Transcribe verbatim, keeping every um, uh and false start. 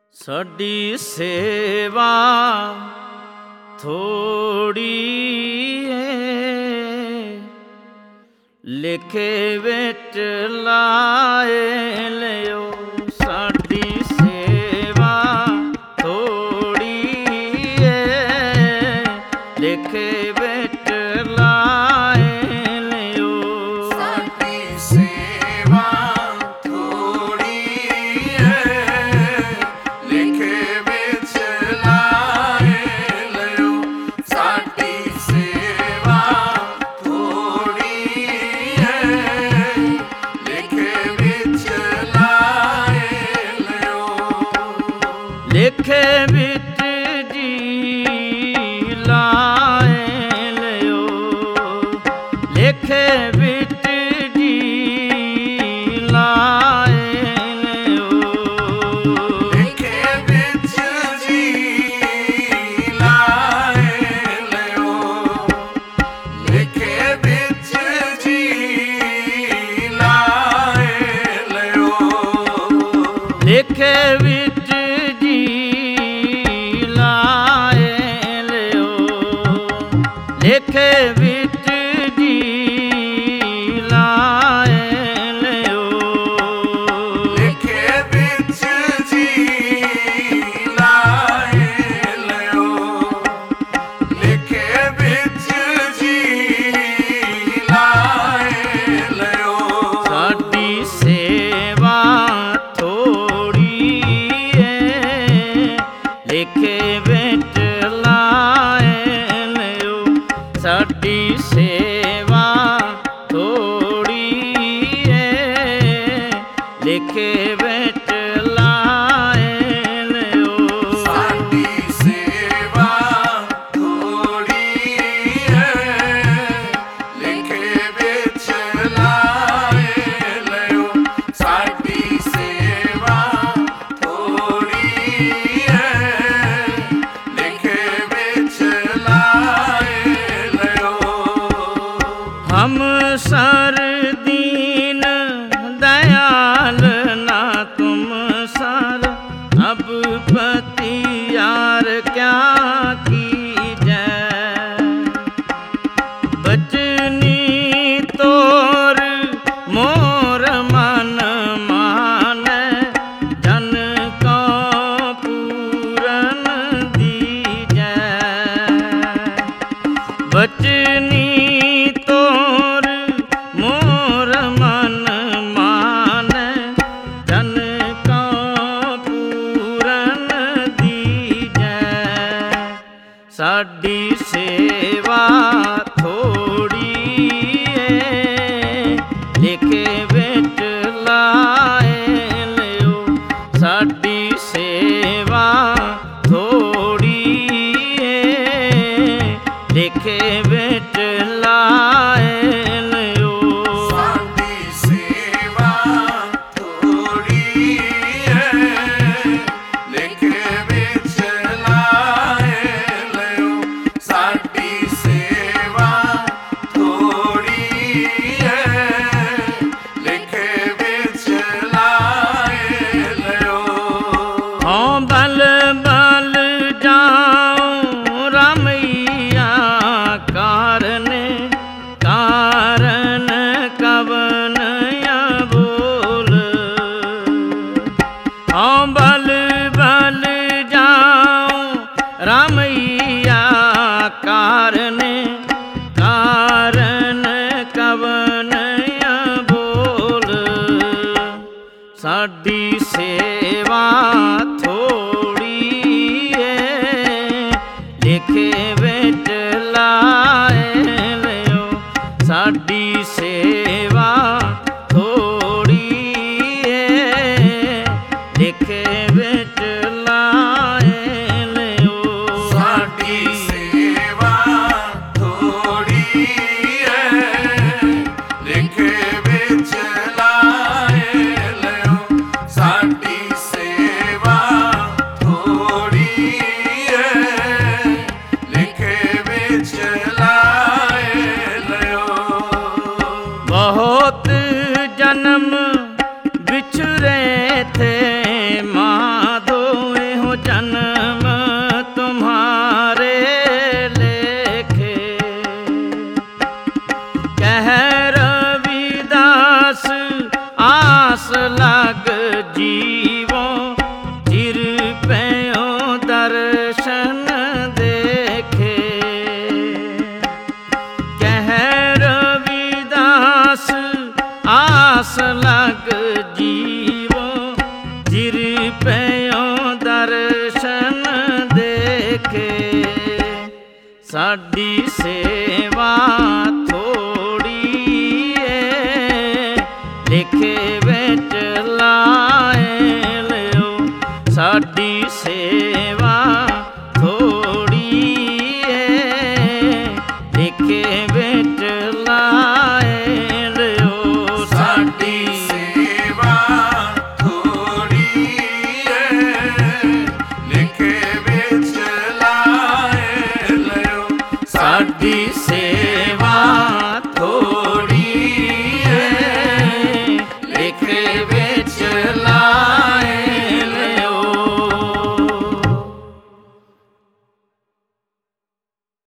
ਸਾਡੀ ਸੇਵਾ ਥੋੜੀ ਏ, ਲਿਖੇ ਵਿੱਚ ਲਾਏ ਲਿਓ। ਸਾਡੀ ਸੇਵਾ ਥੋੜੀ ਏ, ਲਿਖੇ ਵਿੱਚ ਲਾਏ ਲਿਓ। ਸਾਡੀ ਸੇਵਾ ਥੋੜੀ ਏ, ਲਿਖੇ ਵਿੱਚ ਲਾਏ ਲਿਓ। ਸਾਡੀ ਸੇਵਾ ਥੋੜੀ ਏ, ਲਿਖੇ ਵਿੱਚ ਲਾਏ ਲਿਓ। ਲਿਖੇ ਵਿੱਚ ਜੀ ਲਾਏ ਲਿਓ, ਲਿਖੇ ਵਿੱਚ ਜੀ ਲਾਏ ਲਿਓ। ਲਿਖੇ ਵਿੱਚ ਜੀ ਲਾਏ ਲਿਓ। ਲਿਖੇ ਵਿੱਚ ਜੀ ਲਾਏ ਲਿਓ। ਲਿਖੇ ਵਿੱਚ ਜੀ ਲਾਏ ਲਿਓ, ਲਿਖੇ ਵਿੱਚ ਜੀ ਲਾਏ ਲਿਓ। ਲਿਖੇ ਵਿੱਚ ਜੀ ਲਾਏ ਲਿਓ। ਲਿਖੇ ਵਿੱਚ ਜੀ ਲਾਏ ਲਿਓ। ਸਾਡੀ ਸੇਵਾ ਥੋੜੀ ਏ, ਲਿਖੇ ਵਿੱਚ ਲਾਏ ਲਿਓ। ਸਾਡੀ ਸੇਵਾ ਥੋੜੀ ਏ, ਲਿਖੇ ਵਿੱਚ ਲਾਏ ਲਿਓ। ਸਾਡੀ ਸੇਵਾ ਥੋੜੀ ਏ, ਲਿਖੇ ਵਿੱਚ ਲਾਏ ਲਿਓ। ਸਾਡੀ ਸੇਵਾ ਥੋੜੀ ਏ, ਲਿਖੇ ਵਿੱਚ ਲਾਏ ਲਿਓ। हम सर दीन दयाल ना तुम सर, अब पति यार क्या कीजै। बचनी तोर मोर मन मानै, जन को पूरन दीजै। बचनी तोर मोर मन मानै, जन को पूरन दीजै। साडी सेवा थोड़ी ए, लिखे विच लाए लियो। साडी सेवा थोड़ी ए, लिखे विच लाए लियो। ਸਾਡੀ ਸੇਵਾ ਥੋੜੀ ਏ, ਲਿਖੇ ਵਿੱਚ ਲਾਏ ਲਿਓ। ਸਾਡੀ ਸੇਵਾ ਥੋੜੀ ਏ, ਲਿਖੇ ਵਿੱਚ ਲਾਏ ਲਿਓ। हाँ बल बल जाऊं रामैया, कारने कारण कवनया बोल। हाँ बल बल जाऊं रामैया, कारने कारण कवनया बोल। साडी सेवा थोड़ी ए, लिखे विच लाए लियो। साडी सेवा थोड़ी ए, लिखे विच लाए लियो। ਸਾਡੀ ਸੇਵਾ ਥੋੜੀ ਏ, ਲਿਖੇ ਵਿੱਚ ਲਾਏ ਲਿਓ। ਸਾਡੀ ਸੇਵਾ ਥੋੜੀ ਏ, ਲਿਖੇ ਵਿੱਚ ਲਾਏ ਲਿਓ। बहुत जन्म बिछुरे थे माँ ਪਇਓ ਦਰਸ਼ਨ ਦੇਖੇ, ਸਾਡੀ ਸੇਵਾ ਥੋੜੀ ਏ, ਲਿਖੇ ਵਿੱਚ ਲਾਏ ਲਿਓ। ਸਾਡੀ ਸੇਵਾ ਥੋੜੀ ਏ, ਲਿਖੇ ਵਿੱਚ ਲਾਏ ਲਿਓ। ਸਾਡੀ ਸੇਵਾ ਥੋੜੀ ਏ, ਲਿਖੇ ਵਿੱਚ ਲਾਏ ਲਿਓ। ਸਾਡੀ ਸੇ